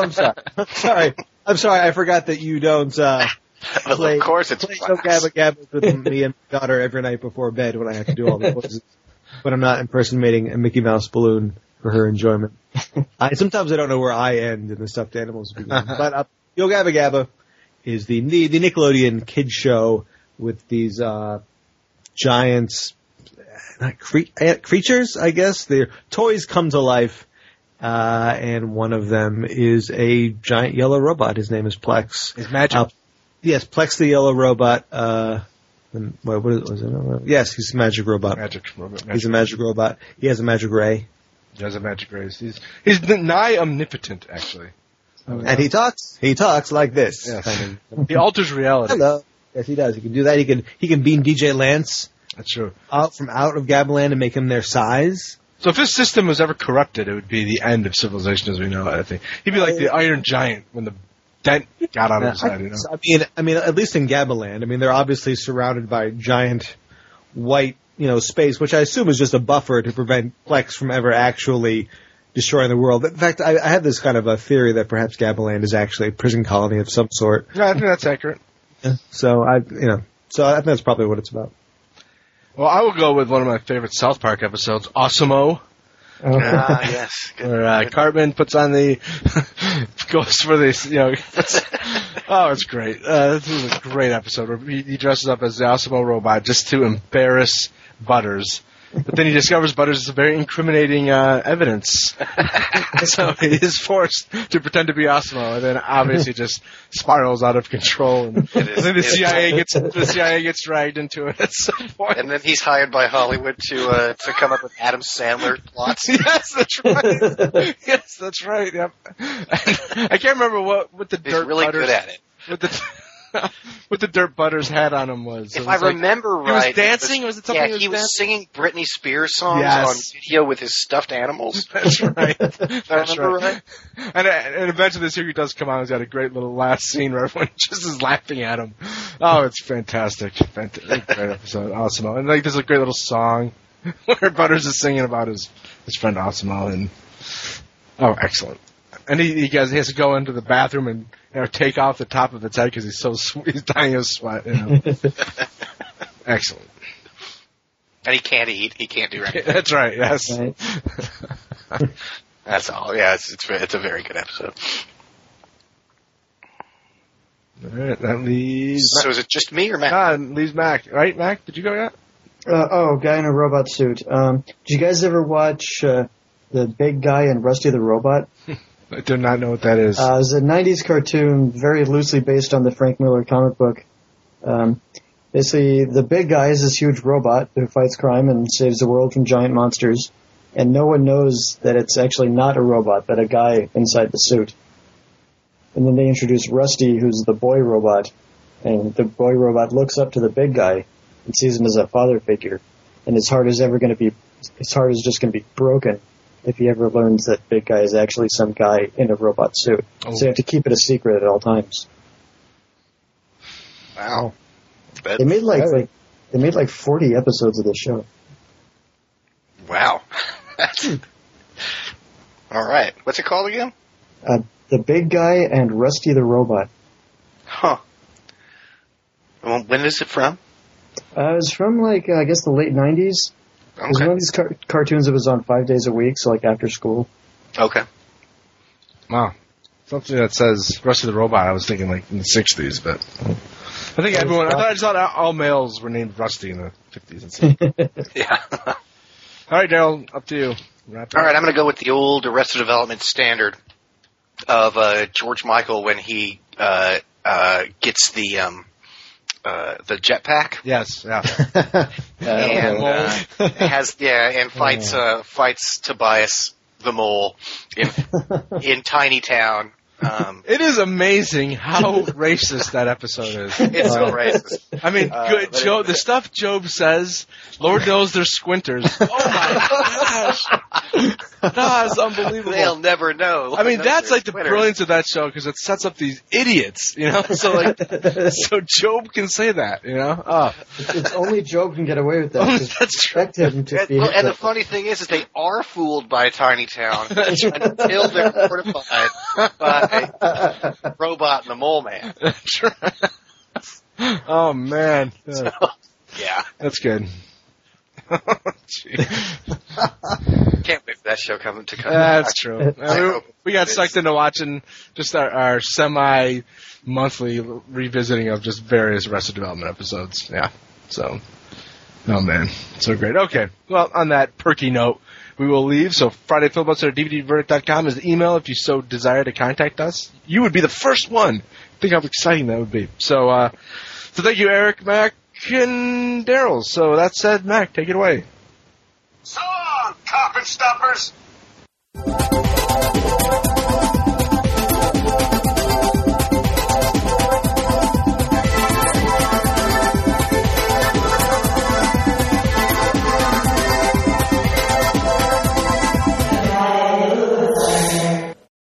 I'm sorry. I forgot that you don't play. Of course, it's play Yo Gabba Gabba with me and my daughter every night before bed when I have to do all the voices. When I'm not impersonating a Mickey Mouse balloon for her enjoyment. Sometimes I don't know where I end and the stuffed animals begin. But Yo Gabba Gabba is the Nickelodeon kids show with these giants, not creatures, I guess. Their toys come to life, and one of them is a giant yellow robot. His name is Plex. It's magic. Yes, Plex the yellow robot. Was it? Yes, he's a magic robot. Magic robot. He's a magic robot. He has a magic ray. He has a magic race. He's nigh omnipotent, actually. And he talks like this. Yes. He alters reality. Hello. Yes, he does. He can do that. He can beam DJ Lance That's true. out of Gabaland and make him their size. So if this system was ever corrupted, it would be the end of civilization as we know it, I think. He'd be like the Iron Giant when the dent got on his side, you know? I mean, at least in Gabaland, they're obviously surrounded by giant white, space, which I assume is just a buffer to prevent Plex from ever actually destroying the world. In fact, I had this kind of a theory that perhaps Gabaland is actually a prison colony of some sort. Yeah, I think that's accurate. So I think that's probably what it's about. Well, I will go with one of my favorite South Park episodes, Awesome-O, Yes. Good. where Cartman puts on the goes for this, it's great. This is a great episode where he dresses up as the Awesome-O robot just to embarrass Butters. But then he discovers Butters is a very incriminating evidence. So he is forced to pretend to be Awesome-O, and then obviously just spirals out of control. And then the CIA gets dragged into it at some point. And then he's hired by Hollywood to come up with Adam Sandler plots. Yes, that's right. Yes, that's right. Yep. I can't remember what the He's dirt really Butters, good at it. what the dirt Butters hat on him was. If I remember right, he was dancing. Was it something? he was singing Britney Spears songs Yes. on video with his stuffed animals. That's right. If I remember right. And eventually the series does come out. He's got a great little last scene where everyone just is laughing at him. Oh, it's fantastic. Great episode. Awesome. And there's a great little song where Butters is singing about his friend Awesome. And excellent. And he has to go into the bathroom and take off the top of its head because he's dying of sweat. Excellent. And he can't eat. He can't do anything. That's right. Yes. Right. That's all. Yeah, it's a very good episode. All right, that leaves. So is it just me or Matt? Leaves Mac. Right, Mac? Did you go yet? Guy in a robot suit. Did you guys ever watch the big guy in Rusty the Robot? I do not know what that is. It was a 90s cartoon very loosely based on the Frank Miller comic book. Basically, the big guy is this huge robot who fights crime and saves the world from giant monsters, and no one knows that it's actually not a robot, but a guy inside the suit. And then they introduce Rusty, who's the boy robot, and the boy robot looks up to the big guy and sees him as a father figure. And his heart is just going to be broken if he ever learns that big guy is actually some guy in a robot suit. Oh. So you have to keep it a secret at all times. Wow. They made like 40 episodes of the show. Wow. All right. What's it called again? The big guy and Rusty the robot. Huh. Well, when is it from? It was from I guess the late 90s. It was Okay. one of these cartoons that was on 5 days a week, so after school. Okay. Wow. Something that says Rusty the Robot, I was thinking in the 60s, but I think I just thought all males were named Rusty in the 50s and 60s. Yeah. All right, Daryl, up to you. Wrap it All up. right, I'm going to go with the old Arrested Development standard of George Michael when he gets the jetpack. Yes, yeah. And fights Tobias the Mole in Tiny Town. It is amazing how racist that episode is. It's so racist. I mean, good Job. The stuff Job says, Lord knows they're squinters. Oh my gosh, that's unbelievable. They'll never know. I mean, that's like the Twitter. brilliance of that show because it sets up these idiots, So Job can say that, Oh, It's only Job can get away with that. Only Just that's true. expect him to be. And the funny thing is they are fooled by Tiny Town until they're mortified by Robot and the Mole Man. That's right. Oh man, Yeah. that's good. Gee. Can't wait for that show coming to come. That's true. I hope We got it sucked is. into watching just our semi-monthly revisiting of just various Arrested Development episodes. Yeah. So, oh man, so great. Okay. Well, on that perky note, we will leave. So FridayFilmBuds at DVDverdict.com is the email if you so desire to contact us. You would be the first one. Think how exciting that would be. So thank you, Eric, Mac, and Daryl. So that said, Mac, take it away. So long, coffin stuffers!